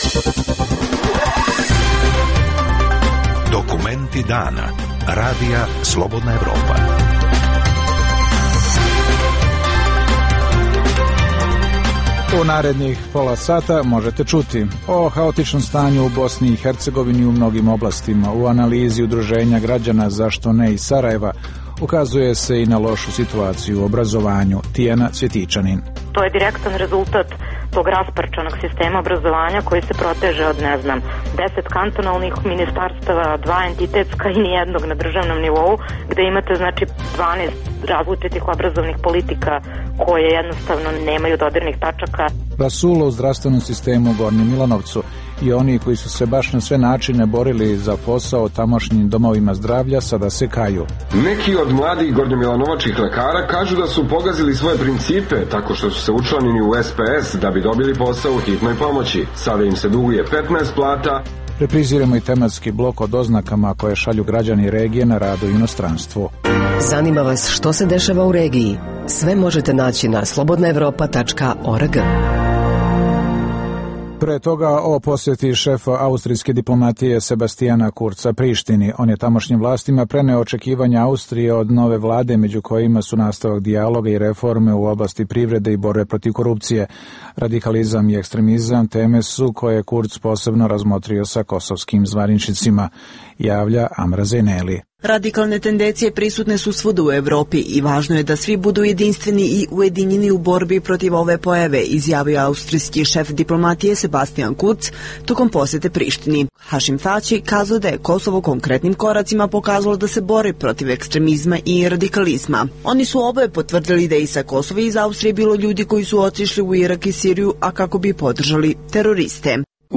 Dokumenti dana. Radija Slobodna Evropa. U narednih pola sata možete čuti o haotičnom stanju u Bosni i Hercegovini u mnogim oblastima. U analizi Udruženja građana Zašto ne iz Sarajeva ukazuje se i na lošu situaciju u obrazovanju. Tijana Cvjetičanin. To je direktan rezultat tog rasparčanog sistema obrazovanja koji se proteže od, 10 kantonalnih ministarstava, 2 entitetska i nijednog na državnom nivou, gde imate 12 različitih obrazovnih politika koje jednostavno nemaju dodirnih tačaka. Rasulo u zdravstvenom sistemu u Gornjem Milanovcu i oni koji su se baš na sve načine borili za posao tamošnjim domovima zdravlja sada se kaju. Neki od mladih gornjomilanovačkih lekara kažu da su pogazili svoje principe tako što su se učlanili u SPS da bi dobili posao u hitnoj pomoći. Sada im se duguje 15 plata. Repriziramo i tematski blok od oznakama koje šalju građani regije na rad u inostranstvu. Zanima vas što se dešava u regiji? Sve možete naći na slobodnaevropa.org. Pre toga o posjeti šefa austrijske diplomatije Sebastijana Kurza Prištini. On je tamošnjim vlastima preneo očekivanja Austrije od nove vlade, među kojima su nastavak dijaloga i reforme u oblasti privrede i borbe protiv korupcije. Radikalizam i ekstremizam teme su koje je Kurz posebno razmotrio sa kosovskim zvaničnicima, javlja Amra Zeneli. Radikalne tendencije prisutne su svuda u Evropi i važno je da svi budu jedinstveni i ujedinjeni u borbi protiv ove pojave, izjavio austrijski šef diplomatije Sebastian Kurz tokom posjete Prištini. Hašim Tači kazao da je Kosovo konkretnim koracima pokazalo da se bori protiv ekstremizma i radikalizma. Oni su oboje potvrdili da i sa Kosova i iz Austrije bilo ljudi koji su otišli u Irak i Siriju, a kako bi podržali teroriste.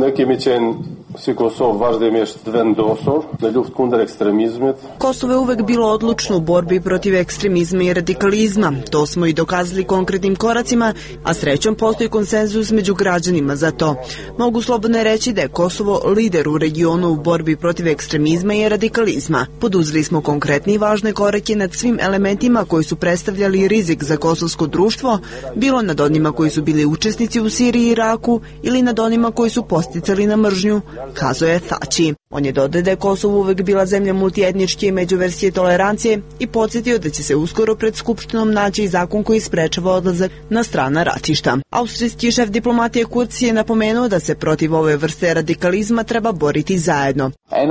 Kosovo je uvek bilo odlučno u borbi protiv ekstremizma i radikalizma. To smo i dokazali konkretnim koracima, a srećom postoji konsenzus među građanima za to. Mogu slobodno reći da je Kosovo lider u regionu u borbi protiv ekstremizma i radikalizma. Poduzeli smo konkretne i važne korake nad svim elementima koji su predstavljali rizik za kosovsko društvo, bilo nad onima koji su bili učesnici u Siriji i Iraku ili nad onima koji su posticali na mržnju, kazao je Tači. On je dodao da je Kosovo uvek bila zemlja multietničke i međuverske tolerancije i podsjetio da će se uskoro pred Skupštinom naći zakon koji sprečava odlazak na strana ratišta. Austrijski šef diplomatije Kurz je napomenuo da se protiv ove vrste radikalizma treba boriti zajedno.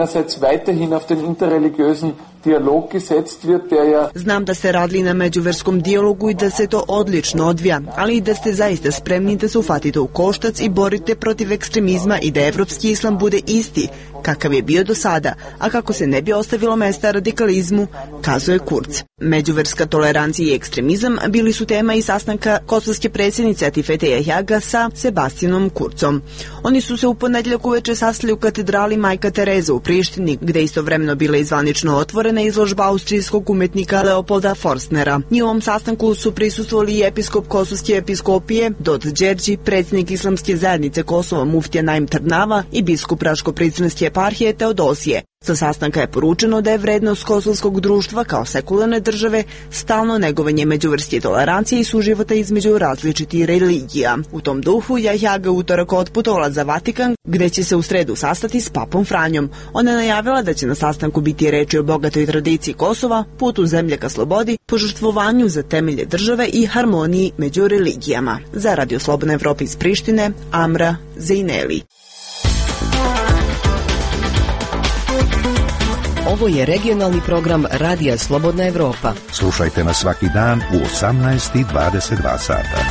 Znam da ste radili na međuverskom dijalogu i da se to odlično odvija, ali i da ste zaista spremni da se uhvatite u koštac i borite protiv ekstremizma i da evropski islam bude isti kakav je bio do sada, a kako se ne bi ostavilo mesta radikalizmu, kazuje Kurz. Međuverska tolerancija i ekstremizam bili su tema i sastanka kosovske predsjednice Atifete Jahjaga sa Sebastianom Kurzom. Oni su se u ponedjeljak uveče sastali u katedrali Majka Tereza u Prištini, gde istovremeno bila i zvanično otvorena izložba austrijskog umetnika Leopolda Forstnera. Njihovom sastanku su prisustvovali i episkop Kosovske episkopije Dod Đerđi, predsjednik Islamske zajednice Kosova Muftija Naim Trnava i biskup Raško-Prizrenske eparhije Teodosije. Sa sastanka je poručeno da je vrednost kosovskog društva kao sekularne države stalno negovanje međuverske tolerancije i suživota između različitih religija. U tom duhu Jahjaga utorak otputovala za Vatikan, gde će se u sredu sastati s papom Franjom. Ona je najavila da će na sastanku biti reči o bogatoj tradiciji Kosova, putu zemlje ka slobodi, požrtvovanju za temelje države i harmoniji među religijama. Za Radio Slobodna Evropa iz Prištine, Amra Zejneli. Ovo je regionalni program Radija Slobodna Evropa. Slušajte nas svaki dan u 18:22 sata.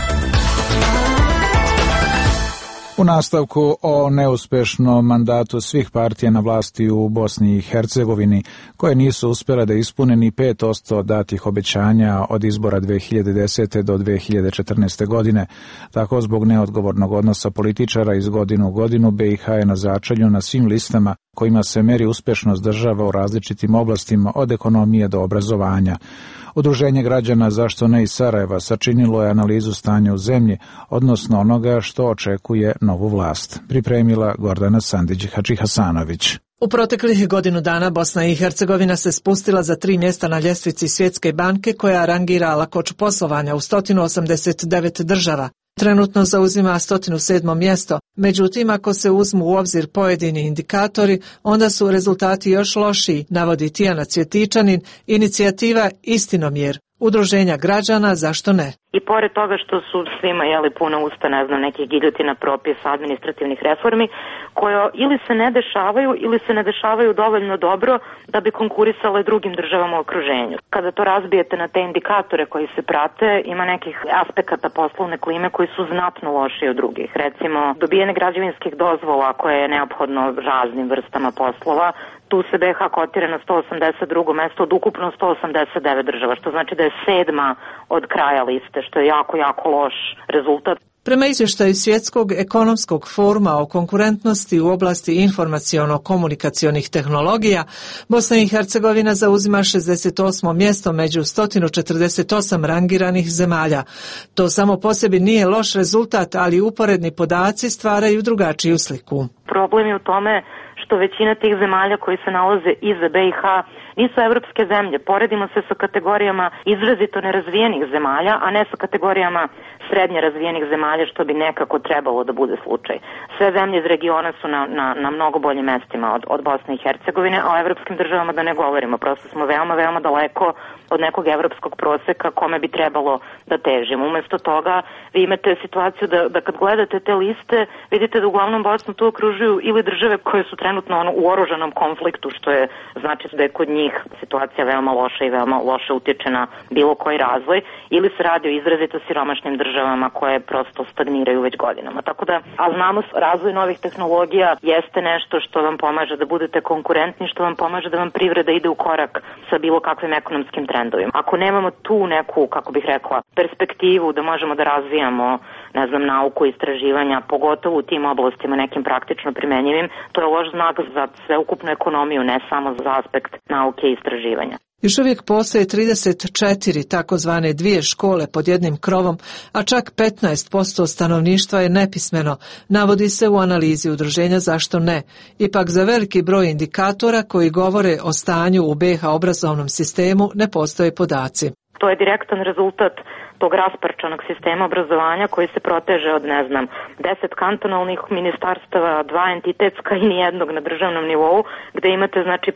U nastavku o neuspešnom mandatu svih partija na vlasti u Bosni i Hercegovini, koje nisu uspjele da ispune ni 5% datih obećanja od izbora 2010. do 2014. godine. Tako, zbog neodgovornog odnosa političara iz godine u godinu, BiH je na začelju na svim listama kojima se meri uspješnost država u različitim oblastima, od ekonomije do obrazovanja. Udruženje građana Zašto ne iz Sarajeva sačinilo je analizu stanja u zemlji, odnosno onoga što očekuje novu vlast. Pripremila Gordana Sandić-Hačihasanović. U proteklih godinu dana Bosna i Hercegovina se spustila za 3 mjesta na ljestvici Svjetske banke koja rangira lakoću poslovanja u 189 država. Trenutno zauzima 107. mjesto, Međutim, ako se uzmu u obzir pojedini indikatori, onda su rezultati još lošiji, navodi Tijana Cvjetičanin, inicijativa Istinomjer, udruženja građana Zašto ne? I pored toga što su svima puna usta, nekih giljotina, propisa, administrativnih reformi, koje ili se ne dešavaju ili se ne dešavaju dovoljno dobro da bi konkurisale drugim državama u okruženju. Kada to razbijete na te indikatore koji se prate, ima nekih aspekata poslovne klime koji su znatno lošiji od drugih. Recimo, dobijene građevinskih dozvola koje je neophodno raznim vrstama poslova, tu se BiH kotira na 182. mesto od ukupno 189 država, što znači da je 7. od kraja liste, što je jako, jako loš rezultat. Prema izvještaju Svjetskog ekonomskog foruma o konkurentnosti u oblasti informaciono-komunikacionih tehnologija, Bosna i Hercegovina zauzima 68. mjesto među 148 rangiranih zemalja. To samo po sebi nije loš rezultat, ali uporedni podaci stvaraju drugačiju sliku. Problem je u tome što većina tih zemalja koji se nalaze iza BiH nisu evropske zemlje. Poredimo se sa kategorijama izrazito nerazvijenih zemalja, a ne sa kategorijama srednje razvijenih zemalja, što bi nekako trebalo da bude slučaj. Sve zemlje iz regiona su na mnogo boljim mestima od Bosne i Hercegovine, a o evropskim državama da ne govorimo. Prosto smo veoma, veoma daleko od nekog evropskog proseka kome bi trebalo da težimo. Umesto toga vi imate situaciju da kad gledate te liste, vidite da uglavnom Bosnu tu okružuju ili države koje su trenutno u oružanom konfliktu, što je znači da je kod njih situacija veoma loša i veoma loše utječe na bilo koji razvoj, ili se radi o izrazito siromašnim državama koje prosto stagniraju već godinama. Tako da, a znamo, razvoj novih tehnologija jeste nešto što vam pomaže da budete konkurentni, što vam pomaže da vam privreda ide u korak sa bilo kakvim ekonomskim trendovima. Ako nemamo tu neku, kako bih rekla, perspektivu da možemo da razvijamo, nauku i istraživanja, pogotovo u tim oblastima nekim praktično primenjivim, to je loš znak za sveukupnu ekonomiju, ne samo za aspekt nauke i istraživanja. Još uvijek postoje 34 takozvane dvije škole pod jednim krovom, a čak 15% stanovništva je nepismeno, navodi se u analizi udruženja Zašto ne. Ipak za veliki broj indikatora koji govore o stanju u BiH obrazovnom sistemu ne postoje podaci. To je direktan rezultat tog rasparčanog sistema obrazovanja koji se proteže od 10 kantonalnih ministarstava, 2 entitetska i nijednog na državnom nivou, gde imate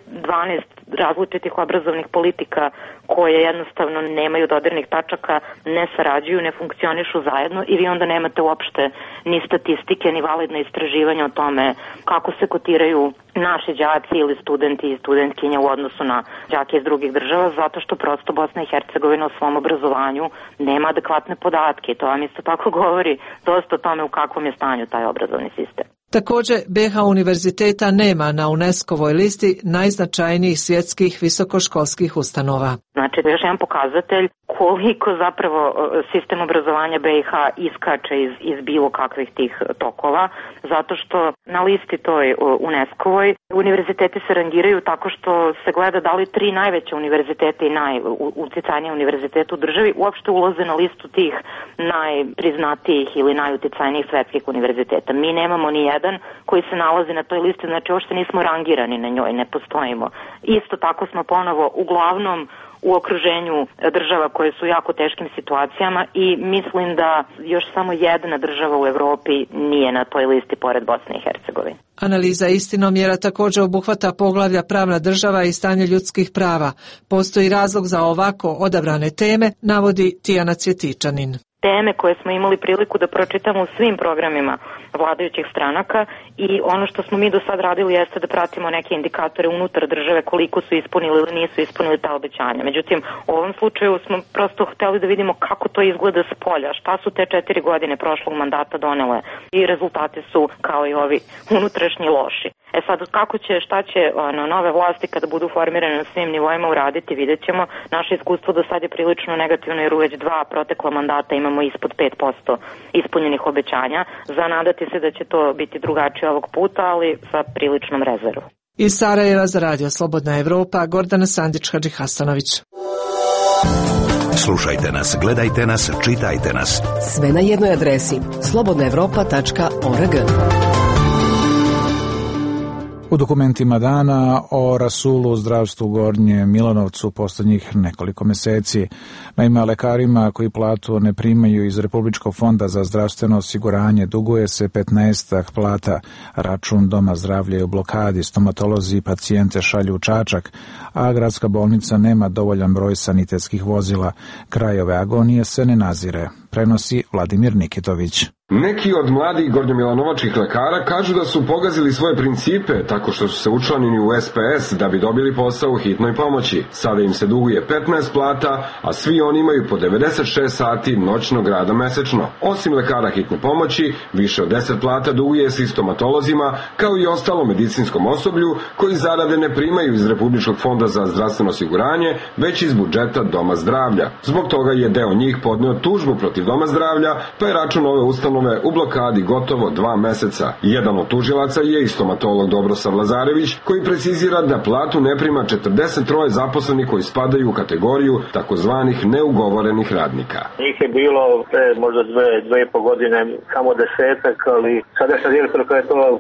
12 različitih obrazovnih politika koje jednostavno nemaju dodirnih tačaka, ne sarađuju, ne funkcionišu zajedno i vi onda nemate uopšte ni statistike, ni validne istraživanja o tome kako se kotiraju naši đaci ili studenti i studentkinje u odnosu na đake iz drugih država, zato što prosto Bosna i Hercegovina u svom obrazovanju nema adekvatne podatke. To vam isto tako govori dosta o tome u kakvom je stanju taj obrazovni sistem. Također, BiH univerziteta nema na UNESCO-voj listi najznačajnijih svjetskih visokoškolskih ustanova. Znači, još jedan pokazatelj koliko zapravo sistem obrazovanja BiH iskače iz bilo kakvih tih tokova, zato što na listi toj UNESCO-voj univerziteti se rangiraju tako što se gleda da li 3 najveće univerzitete i najuticajnije univerzitete u državi uopšte ulaze na listu tih najpriznatijih ili najuticajnijih svetskih univerziteta. Mi nemamo ni jedan koji se nalazi na toj listi, znači uopšte nismo rangirani na njoj, ne postojimo. Isto tako smo ponovo uglavnom u okruženju država koje su u jako teškim situacijama i mislim da još samo jedna država u Evropi nije na toj listi pored Bosne i Hercegovine. Analiza Istinomjera također obuhvata poglavlja pravna država i stanje ljudskih prava. Postoji razlog za ovako odabrane teme, navodi Tijana Cvjetičanin. Teme koje smo imali priliku da pročitamo u svim programima vladajućih stranaka i ono što smo mi do sad radili jeste da pratimo neke indikatore unutar države koliko su ispunili ili nisu ispunili ta obećanja. Međutim, u ovom slučaju smo prosto hteli da vidimo kako to izgleda s polja, šta su te 4 godine prošlog mandata donele i rezultati su kao i ovi unutrašnji loši. Sad, šta će nove vlasti kada budu formirane na svim nivoima uraditi, vidjet ćemo. Naše iskustvo do sad je prilično negativno jer u već 2 protekla mandata imamo ispod 5% ispunjenih obećanja. Zanadati se da će to biti drugačije ovog puta, ali sa priličnom rezervom. Iz Sarajeva za Radio Slobodna Evropa, Gordana Sandić-Hadžihasanović. Slušajte nas, gledajte nas, čitajte nas. Sve na jednoj adresi slobodnaevropa.org. U dokumentima dana o rasulu u zdravstvu u Gornjem Milanovcu posljednjih nekoliko meseci. Naime, lekarima koji platu ne primaju iz Republičkog fonda za zdravstveno osiguranje duguje se 15 plata. Račun Doma zdravlja je u blokadi, stomatolozi i pacijente šalju u Čačak, a gradska bolnica nema dovoljan broj sanitetskih vozila. Kraj ove agonije se ne nazire, prenosi Vladimir Nikitović. Neki od mladih gornjomilanovačkih lekara kažu da su pogazili svoje principe tako što su se učlanili u SPS da bi dobili posao u hitnoj pomoći. Sada im se duguje 15 plata, a svi oni imaju po 96 sati noćnog rada mesečno. Osim lekara hitne pomoći, više od 10 plata duguje se i stomatolozima, kao i ostalo medicinskom osoblju koji zarade ne primaju iz Republičkog fonda za zdravstveno osiguranje, već iz budžeta Doma zdravlja. Zbog toga je deo njih podneo tužbu protiv Doma zdravlja, pa je račun ove ustanove u blokadi gotovo 2 meseca. Jedan od tužilaca je i stomatolog Dobrosav Lazarević, koji precizira da platu ne prima 43 zaposlenih koji spadaju u kategoriju takozvanih neugovorenih radnika. Njih je bilo možda 2,5 godine, samo 10, ali sadašnja direktorka je to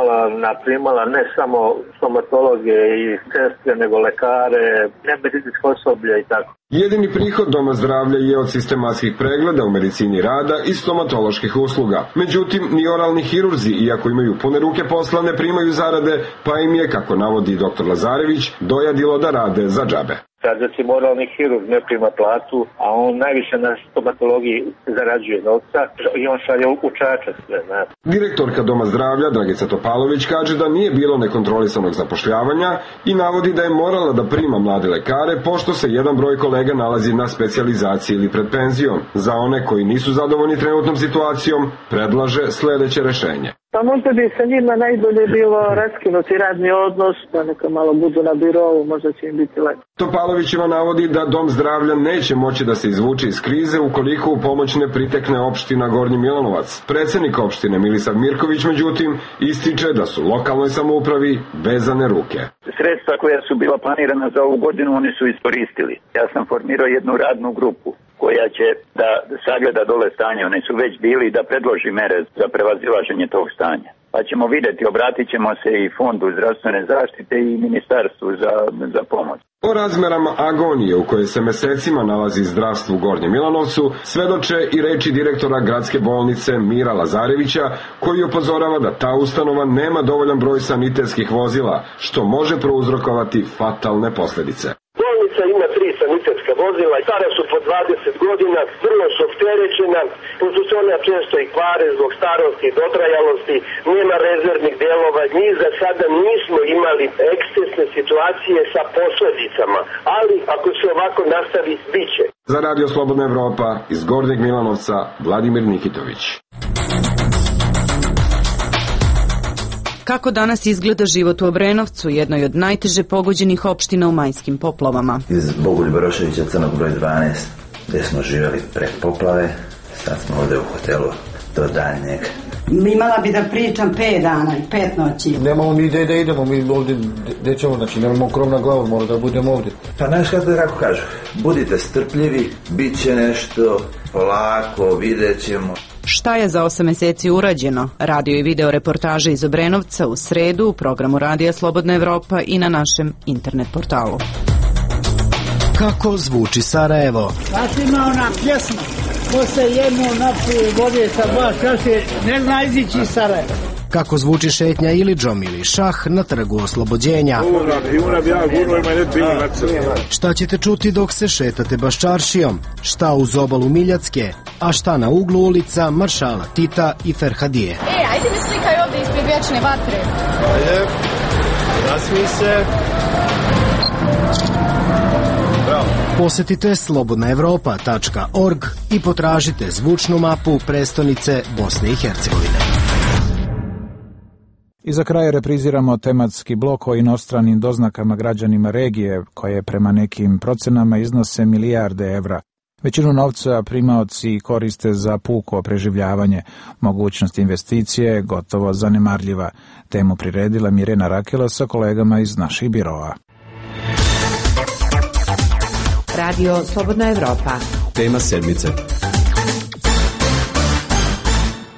primala ne samo stomatologe i sestre, nego lekare, ne medicinsko osoblje i tako. Jedini prihod Doma zdravlja je od sistematskih pregleda u medicini rada i stomatoloških usluga. Međutim, ni oralni hirurzi, iako imaju pune ruke posla, ne primaju zarade, pa im je, kako navodi dr. Lazarević, dojadilo da rade za džabe. Sad, recimo, oralni hirurg ne prima platu, a on najviše na stomatologiji zarađuje novca i on šalje u Čačak sve. Direktorka Doma zdravlja, Dragica Topalović, kaže da nije bilo nekontrolisanog zapošljavanja i navodi da je morala da prima mlade lekare, pošto se jedan broj kolega nalazi na specijalizaciji ili pred penzijom. Za one koji nisu zadovoljni trenutnom situacijom, predlaže sledeće rešenje. Pa možda bi sa njima najbolje bilo raskinuti radni odnos, da neka malo budu na birovu, možda će im biti lepo. Topalovićeva navodi da Dom zdravlja neće moći da se izvuče iz krize ukoliko u pomoć ne pritekne opština Gornji Milanovac. Predsednik opštine Milisav Mirković, međutim, ističe da su lokalnoj samoupravi vezane ruke. Sredstva koja su bila planirana za ovu godinu oni su iskoristili. Ja sam formirao jednu radnu grupu koja će da sagleda dole stanje. Oni su već bili da predloži mere za prevazilaženje tog stanja. Pa ćemo vidjeti, obratit ćemo se i Fondu zdravstvene zaštite i Ministarstvu za pomoć. O razmerama agonije u kojoj se mesecima nalazi zdravstvo u Gornjem Milanovcu svedoče i reči direktora gradske bolnice Mira Lazarevića, koji upozorava da ta ustanova nema dovoljan broj sanitetskih vozila, što može prouzrokovati fatalne posledice. Bolnica ima 3 sanitetska vozila, stara su po 20 godina, vrlo su opterećena, pošto se ona često i kvare zbog starosti i dotrajalosti, nema rezervnih delova, mi za sada nismo imali ekscesne situacije sa posledicama, ali ako se ovako nastavi, bit će. Za Radio Slobodna Evropa iz Gornjeg Milanovca, Vladimir Nikitović. Kako danas izgleda život u Obrenovcu, jednoj od najteže pogođenih opština u majskim poplavama? Iz Bogoljuba Roševića, Crnog broj 12, gde smo živjeli pred poplave, sad smo ovde u hotelu do daljnjeg. Imala bi da pričam 5 dana i 5 noći. Nemamo mi gde da idemo, mi ovde, gde ćemo, znači nemamo krov na glavu, mora da budemo ovde. Pa znaš kako kažu, budite strpljivi, bit će nešto, polako, vidjet ćemo. Šta je za 8 meseci urađeno? Radio i video reportaže iz Obrenovca u sredu u programu Radija Slobodna Evropa i na našem internet portalu. Kako zvuči Sarajevo? Sad ima ona pjesma, ko se jednu napije vode sa 2 čaše, ne zna izići iz Sarajeva. Kako zvuči šetnja Ilidžom ili šah na Trgu Oslobođenja? Šta ćete čuti dok se šetate Baščaršijom? Šta uz obalu Miljacke? A šta na uglu ulica Maršala Tita i Ferhadije? Ajde mi slikaj ovdje ispred vječne vatre. Ajde, nasmij se. Posetite slobodnaevropa.org i potražite zvučnu mapu prestonice Bosne i Hercegovine. I za kraj repriziramo tematski blok o inostranim doznakama građanima regije, koje prema nekim procenama iznose milijarde evra. Većinu novca primaoci koriste za puko preživljavanje. Mogućnost investicije je gotovo zanemarljiva. Temu priredila Mirjana Rakela sa kolegama iz naših biroa. Radio Slobodna Evropa. Tema sedmice.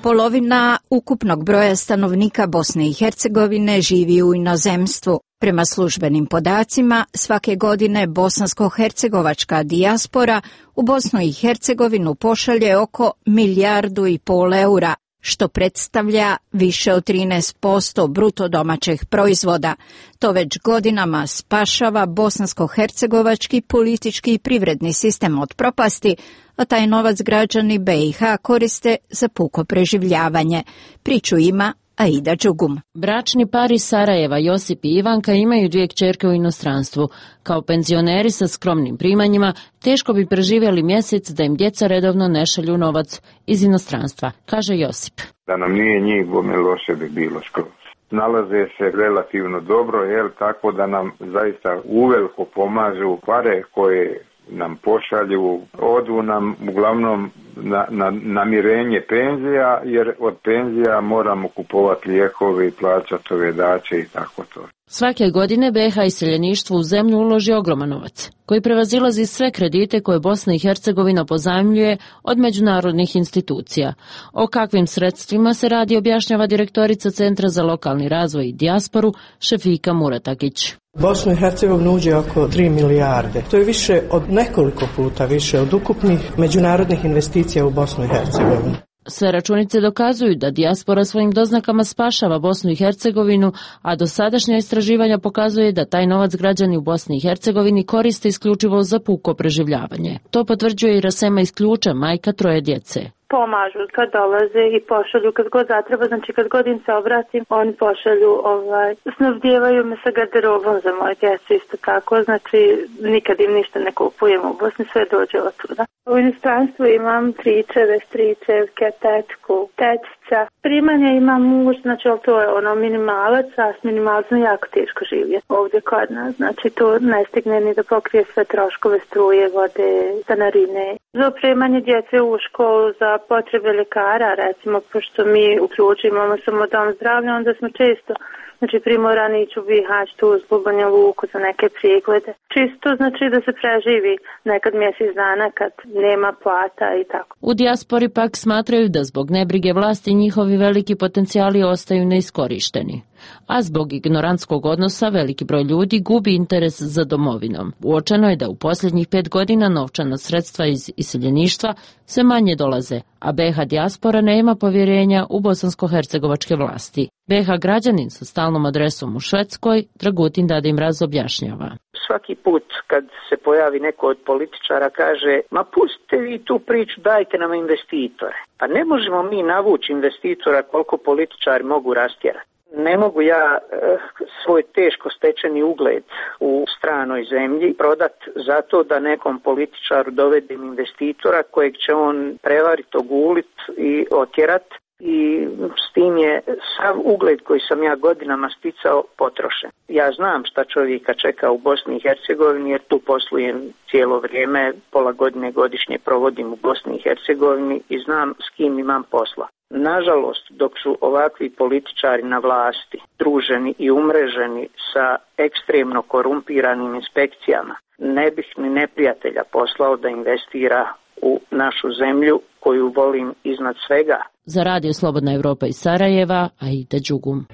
Polovina ukupnog broja stanovnika Bosne i Hercegovine živi u inozemstvu. Prema službenim podacima, svake godine bosansko-hercegovačka dijaspora u Bosnu i Hercegovinu pošalje oko 1,5 milijardu eura, što predstavlja više od 13% bruto domaćeg proizvoda. To već godinama spašava bosansko-hercegovački politički i privredni sistem od propasti, a taj novac građani BiH koriste za puko preživljavanje. Priču ima Aida Đugum. Bračni par iz Sarajeva, Josip i Ivanka, imaju 2 kćerke u inostranstvu. Kao penzioneri sa skromnim primanjima, teško bi preživjeli mjesec da im djeca redovno ne šalju novac iz inostranstva, kaže Josip. Da nam nije njih, bome loše bi bilo skroz. Nalaze se relativno dobro, tako da nam zaista uveliko pomažu pare koje nam pošalju, odu nam uglavnom na namirenje penzija, jer od penzija moramo kupovati lijekove i plaćati ove daće i tako to. Svake godine BiH iseljeništvo u zemlju uloži ogroman novac, koji prevazilazi sve kredite koje Bosna i Hercegovina pozajmljuje od međunarodnih institucija. O kakvim sredstvima se radi, objašnjava direktorica Centra za lokalni razvoj i dijasporu Šefika Muratakić. Bosnu i Hercegovinu uđe oko 3 milijarde. To je više od nekoliko puta više od ukupnih međunarodnih investicija u Bosnu i Hercegovinu. Sve računice dokazuju da dijaspora svojim doznakama spašava Bosnu i Hercegovinu, a dosadašnja istraživanja pokazuje da taj novac građani u Bosni i Hercegovini koriste isključivo za puko preživljavanje. To potvrđuje i Rasema iz Ključa, majka 3 djece. Pomažu kad dolaze i pošalju kad god zatreba, znači kad god im se obratim, oni pošalju, snabdijevaju me sa garderobom za moje djece isto tako, znači nikad im ništa ne kupujemo u Bosni, sve dođe od tuda. U inostranstvu imam stričeve, stričevke, tečku, tečica. Primanje imam muž, znači to je minimalac, a s minimalcem jako teško živjeti ovdje kod nas, znači to ne stigne ni da pokrije sve troškove struje, vode, stanarine. Za opremanje djece u školu, za potrebe ljekara, recimo, pošto mi u Ključu imamo samo dom zdravlja, onda smo često primorani ići u Bihać, Tuzlu, Banja Luku za neke preglede. Čisto znači da se preživi nekad mjesec dana kad nema plata i tako. U dijaspori pak smatraju da zbog nebrige vlasti njihovi veliki potencijali ostaju neiskorišteni. A zbog ignorantskog odnosa veliki broj ljudi gubi interes za domovinom. Uočeno je da u posljednjih 5 godina novčana sredstva iz iseljeništva sve manje dolaze, a BiH dijaspora nema povjerenja u bosansko-hercegovačke vlasti. BiH građanin sa stalnom adresom u Švedskoj, Dragutin Dadim objašnjava. Svaki put kad se pojavi neko od političara kaže, ma pustite vi tu priču, dajte nam investitore. Pa ne možemo mi navući investitora koliko političari mogu rastjerati. Ne mogu ja svoj teško stečeni ugled u stranoj zemlji prodat zato da nekom političaru dovedem investitora kojeg će on prevarit, ogulit i otjerat. I s tim je sav ugled koji sam ja godinama sticao potrošen. Ja znam šta čovjeka čeka u Bosni i Hercegovini jer tu poslujem cijelo vrijeme, pola godine godišnje provodim u Bosni i Hercegovini i znam s kim imam posla. Nažalost, dok su ovakvi političari na vlasti, druženi i umreženi sa ekstremno korumpiranim inspekcijama, ne bih ni neprijatelja poslao da investira u našu zemlju koju volim iznad svega. Za Radio Slobodna Evropa iz Sarajeva, Aida Đugum.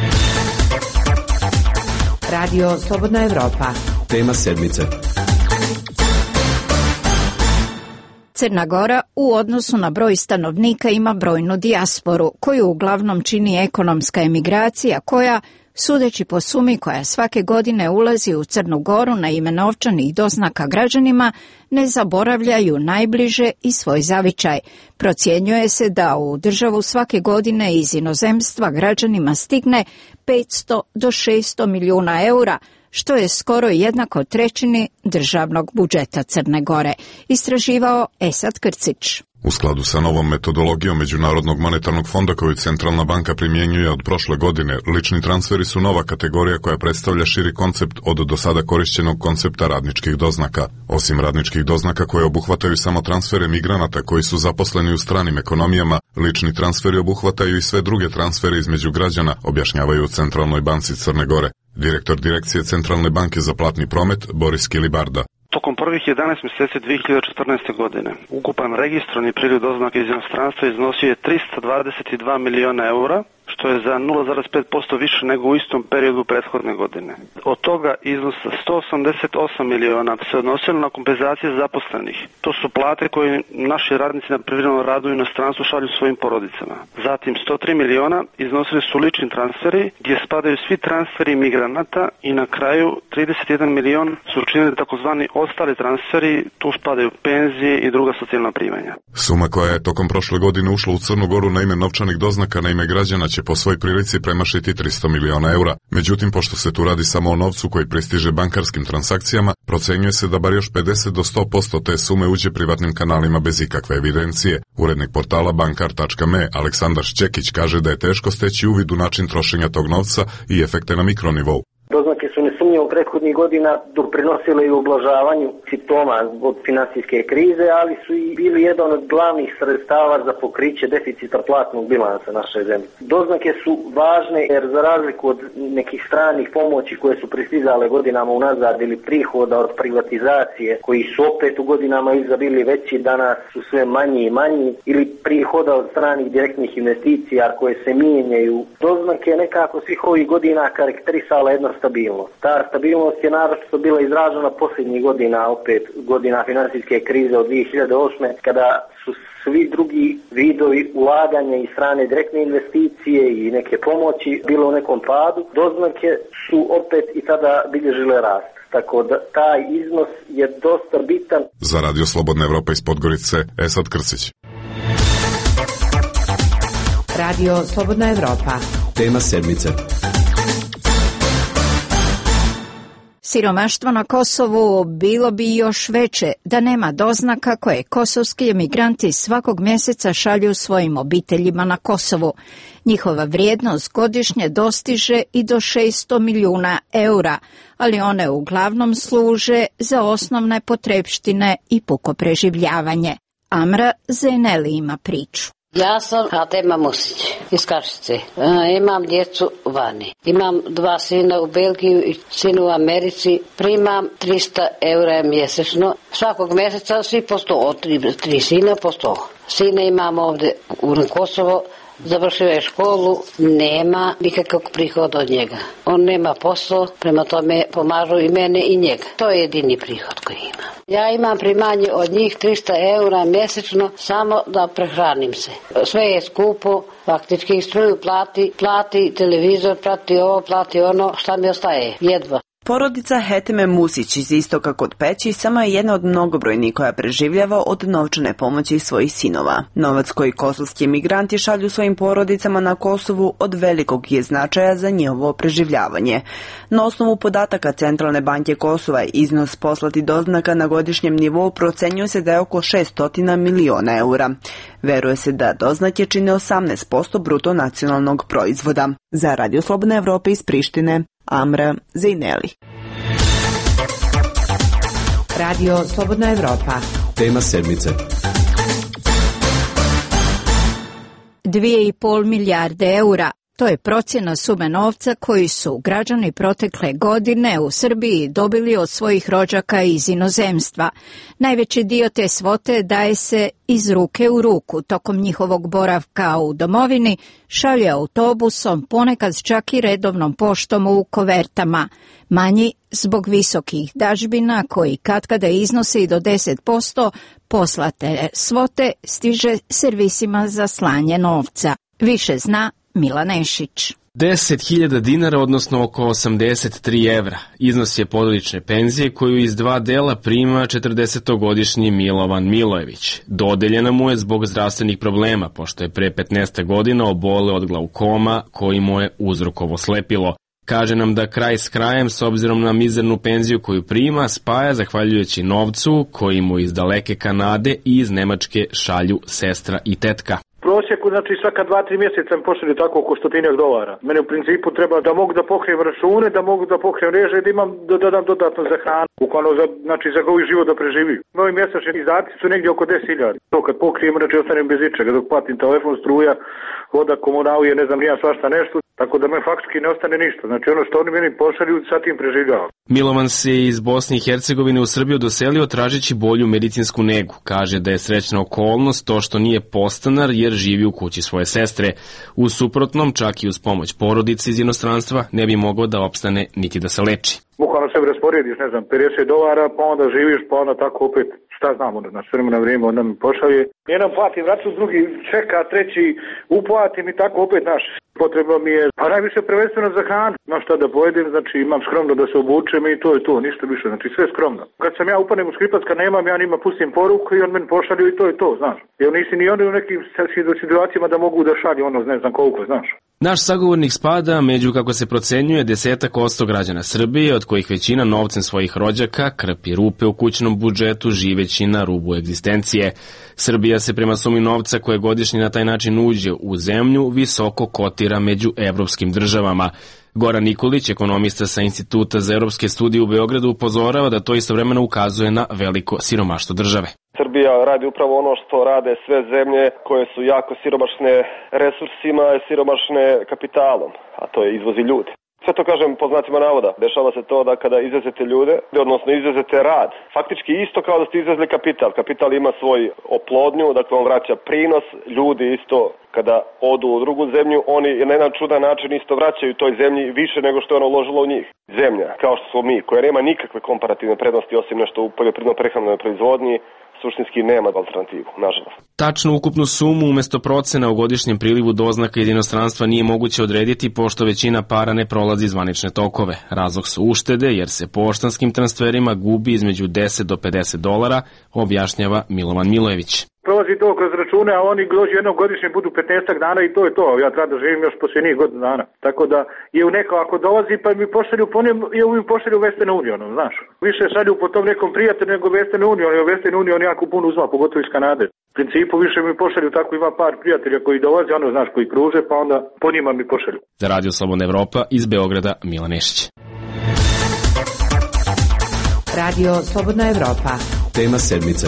Radio Slobodna Evropa. Tema sedmice. Crna Gora u odnosu na broj stanovnika ima brojnu dijasporu, koju uglavnom čini ekonomska emigracija koja, sudeći po sumi koja svake godine ulazi u Crnu Goru na ime novčanih doznaka građanima, ne zaboravljaju najbliže i svoj zavičaj. Procjenjuje se da u državu svake godine iz inozemstva građanima stigne 500 do 600 milijuna eura, što je skoro jednako trećini državnog budžeta Crne Gore, istraživao Esad Krcić. U skladu sa novom metodologijom Međunarodnog monetarnog fonda koju Centralna banka primjenjuje od prošle godine, lični transferi su nova kategorija koja predstavlja širi koncept od do sada korišćenog koncepta radničkih doznaka. Osim radničkih doznaka koje obuhvataju samo transfere migranata koji su zaposleni u stranim ekonomijama, lični transferi obuhvataju i sve druge transfere između građana, objašnjavaju u Centralnoj banci Crne Gore. Direktor Direkcije Centralne banke za platni promet Boris Kilibarda. Tokom prvih 11 mjeseci 2014. godine ukupan registrovani priliv doznaka iz inostranstva iznosio je 322 miliona eura, što je za 0,5% više nego u istom periodu prethodne godine. Od toga iznosa 188 miliona se odnosilo na kompenzacije zaposlenih. To su plate koje naši radnici na privremenom radu u inostranstvu šalju svojim porodicama. Zatim 103 miliona iznosili su lični transferi gdje spadaju svi transferi migranata i na kraju 31 milion su učinili takozvani ostali transferi, tu spadaju penzije i druga socijalna primanja. Suma koja je tokom prošle godine ušla u Crnu Goru na ime novčanih doznaka na ime građana će po svoj prilici premašiti 300 miliona eura. Međutim, pošto se tu radi samo o novcu koji pristiže bankarskim transakcijama, procenjuje se da bar još 50 do 100% te sume uđe privatnim kanalima bez ikakve evidencije. Urednik portala bankar.me Aleksandar Šćekić kaže da je teško steći uvid u način trošenja tog novca i efekte na mikronivou. Doznake su nesumnjivo prethodnih godina doprinosile i ublažavanju simptoma od finansijske krize, ali su i bili jedan od glavnih sredstava za pokriće deficita platnog bilansa naše zemlje. Doznake su važne jer za razliku od nekih stranih pomoći koje su pristizale godinama unazad ili prihoda od privatizacije koji su opet u godinama iza bili veći, danas su sve manji i manji, ili prihoda od stranih direktnih investicija koje se mijenjaju. Doznake nekako svih ovih godina karakterisala jedna stabilnost. Ta stabilnost je naročito bila izražena posljednjih godina, opet godina finansijske krize od 2008. kada su svi drugi vidovi ulaganja i strane direktne investicije i neke pomoći bilo u nekom padu. Doznake su opet i tada bilježile rast. Tako da taj iznos je dosta bitan. Za Radio Slobodna Evropa iz Podgorice, Esad Krsić. Radio Slobodna Evropa. Tema sedmice. Siromaštvo na Kosovu bilo bi još veće da nema doznaka koje kosovski emigranti svakog mjeseca šalju svojim obiteljima na Kosovu. Njihova vrijednost godišnje dostiže i do 600 milijuna eura, ali one uglavnom služe za osnovne potrepštine i puko preživljavanje. Amra Zeneli ima priču. Ja sam Hatema Musić iz Kašice. Imam djecu vani. Imam 2 sina u Belgiji i sinu u Americi. Primam 300 eura mjesečno. Svakog mjeseca svi po 100, 3 sina po 100. Sine imam ovdje u Kosovo. Završio je školu, nema nikakvog prihoda od njega. On nema posao, prema tome pomažu i mene i njega. To je jedini prihod koji ima. Ja imam primanje od njih 300 eura mjesečno samo da prehranim se. Sve je skupo, faktički struju plati televizor, plati ovo, plati ono, šta mi ostaje, jedva. Porodica Heteme Musić iz istoka kod Peći samo je jedna od mnogobrojnih koja preživljava od novčane pomoći svojih sinova. Novac koji kosovski emigranti šalju svojim porodicama na Kosovu od velikog je značaja za njihovo preživljavanje. Na osnovu podataka Centralne banke Kosova iznos poslati doznaka na godišnjem nivou procenjuje se da je oko 600 miliona eura. Veruje se da doznake čine 18% bruto nacionalnog proizvoda. Za Radio Slobodna Evropa iz Prištine, Amra Zejneli. Radio Slobodna Evropa. Tema sedmice. 2,5 milijarde eura. To je procjena sume novca koji su građani protekle godine u Srbiji dobili od svojih rođaka iz inozemstva. Najveći dio te svote daje se iz ruke u ruku tokom njihovog boravka u domovini, šalje autobusom, ponekad čak i redovnom poštom u kovertama. Manji zbog visokih dažbina koji katkada iznose i do 10%, poslate svote stiže servisima za slanje novca. Više zna Milan Nešić. 10.000 dinara, odnosno oko 83 evra. Iznos je porodične penzije koju iz 2 dela prima 40-godišnji Milovan Milojević. Dodeljena mu je zbog zdravstvenih problema, pošto je pre 15 godina oboleo od glaukoma koji mu je uzrokovo slepilo. Kaže nam da kraj s krajem, s obzirom na mizernu penziju koju prima, spaja zahvaljujući novcu koji mu iz daleke Kanade i iz Nemačke šalju sestra i tetka. Prosjeku, znači svaka 2-3 mjeseca mi pošalju tako oko $100. Mene u principu treba da mogu da pokrijem račune, da mogu da pokrijem reže, da imam da dodam dodatno za hranu, bukvalno za koji život da preživim. Moji mjesečni izdaci su negdje oko 10.000. To kad pokrijem, znači ostanem bez ičega, dok platim telefon, struja, voda, komunalije, ne znam, nija svašta nešto, tako da me faktički ne ostane ništa. Znači ono što oni meni pošalju, sa tim preživljavam. Milovan se iz Bosne i Hercegovine u Srbiju doselio tražeći bolju medicinsku negu. Kaže da je srećna okolnost to što nije podstanar jer živi u kući svoje sestre. U suprotnom, čak i uz pomoć porodice iz inostranstva, ne bi mogao da opstane niti da se leči. Bukvalno sebi rasporediš, ne znam, $50, pa onda živiš, pa onda tako opet, šta znam, onda na vremena vrijeme, onda mi pošalje. Jedan platim račun, drugi čeka, treći uplatim i tako opet, znaš, potrebno mi je, a najviše prvenstveno za hranu. Znaš šta da pojedem, znači imam skromno da se obučem i to je to, ništa više, znači sve skromno. Kad sam ja upanem u Skripac, kad nemam, ja njima pustim poruku i on meni pošalju i to je to, znaš. Jer nisi ni oni u nekim situacijama da mogu da šalju ono, ne znam koliko, znaš. Naš sagovornik spada među, kako se procenjuje, 10% građana Srbije, od kojih većina novcem svojih rođaka krpi rupe u kućnom budžetu, živeći na rubu egzistencije. Srbija se prema sumi novca koje godišnje na taj način uđe u zemlju visoko kotira među evropskim državama. Goran Nikolić, ekonomista sa Instituta za evropske studije u Beogradu, upozorava da to istovremeno ukazuje na veliko siromaštvo države. Srbija radi upravo ono što rade sve zemlje koje su jako siromašne resursima i siromašne kapitalom, a to je izvozi ljudi. Sve to kažem po znacima navoda. Dešava se to da kada izvezete ljude, odnosno izvezete rad, faktički isto kao da ste izvezli kapital. Kapital ima svoj oplodnju, dakle on vraća prinos, ljudi isto kada odu u drugu zemlju, oni na jedan čudan način isto vraćaju toj zemlji više nego što je ono uložilo u njih. Zemlja, kao što smo mi, koja nema nikakve komparativne prednosti osim nešto u poljoprivredno-prehrambenoj proizvodnji, suštinski nema alternativu, nažalost. Tačnu ukupnu sumu umesto procena u godišnjem prilivu doznaka iz inostranstva nije moguće odrediti pošto većina para ne prolazi zvanične tokove. Razlog su uštede jer se poštanskim transferima gubi između $10 do $50, objašnjava Milovan Milojević. Prolazi to kroz račune, a oni dođu jednom godišnje, budu 15 dana i to je to. Ja treba da živim još poslije njih godina dana. Tako da je u neko ako dolazi pa mi pošalju po njem, mi pošalju Western Unionom, znaš. Više šalju po tom nekom prijatelju nego Western Union, jer Western Union jako puno uzma, pogotovo iz Kanade. U principu više mi pošalju, tako ima par prijatelja koji dolaze, ono znaš, koji kruže, pa onda po njima mi pošalju. Za Radio Slobodna Evropa iz Beograda, Milan Nešić. Radio Slobodna Evropa. Tema sedmice.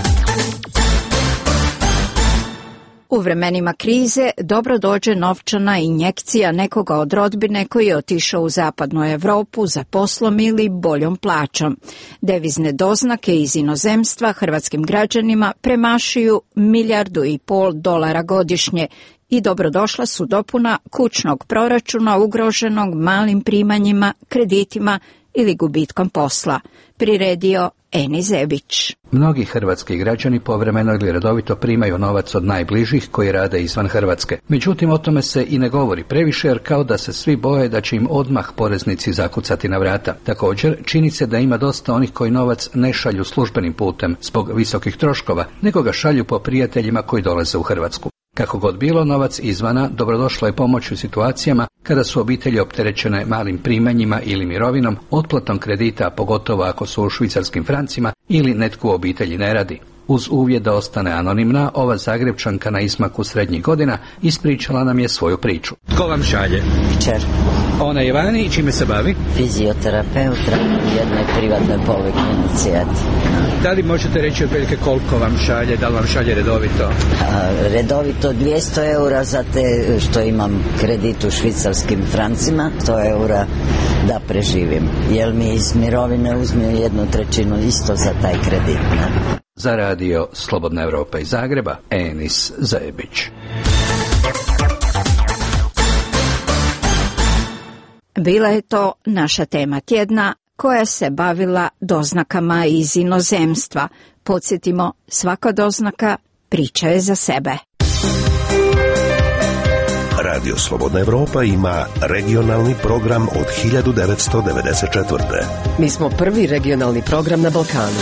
U vremenima krize dobro dođe novčana injekcija nekoga od rodbine koji je otišao u zapadnu Evropu za poslom ili boljom plaćom. Devizne doznake iz inozemstva hrvatskim građanima premašuju $1,5 milijardi godišnje i dobrodošla su dopuna kućnog proračuna ugroženog malim primanjima, kreditima ili gubitkom posla, priredio Eni Zebić. Mnogi hrvatski građani povremeno ili redovito primaju novac od najbližih koji rade izvan Hrvatske. Međutim, o tome se i ne govori previše jer kao da se svi boje da će im odmah poreznici zakucati na vrata. Također, čini se da ima dosta onih koji novac ne šalju službenim putem zbog visokih troškova, nego ga šalju po prijateljima koji dolaze u Hrvatsku. Kako god bilo, novac izvana dobrodošla je pomoć u situacijama kada su obitelji opterećene malim primanjima ili mirovinom, otplatom kredita, pogotovo ako su u švicarskim francima ili netko u obitelji ne radi. Uz uvjet da ostane anonimna, ova Zagrebčanka na izmaku srednjih godina ispričala nam je svoju priču. Tko vam šalje? Kćer. Ona je vani i čime se bavi? Fizioterapeuta u jednoj privatnoj poliklinici. Da li možete reći otprilike koliko vam šalje, da li vam šalje redovito? Redovito €200 za te što imam kredit u švicarskim francima, €100 da preživim. Jer mi iz mirovine uzme 1/3 isto za taj kredit. Ne? Za radio Slobodna Evropa iz Zagreba, Enis Zebić. Bila je to naša tema tjedna koja se bavila doznakama iz inozemstva. Podsjetimo, svaka doznaka priča je za sebe. Radio Slobodna Evropa ima regionalni program od 1994. Mi smo prvi regionalni program na Balkanu.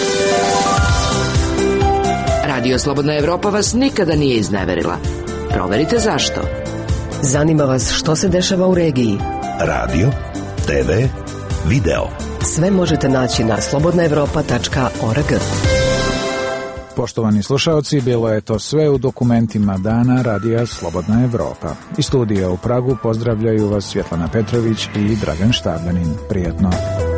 Radio Slobodna Evropa vas nikada nije izneverila. Proverite zašto. Zanima vas što se dešava u regiji. Radio, TV, video. Sve možete naći na slobodnaevropa.org. Poštovani slušalci, bilo je to sve u dokumentima dana Radija Slobodna Evropa. Iz studija u Pragu pozdravljaju vas Svjetlana Petrović i Dragan Štabanin. Prijetno.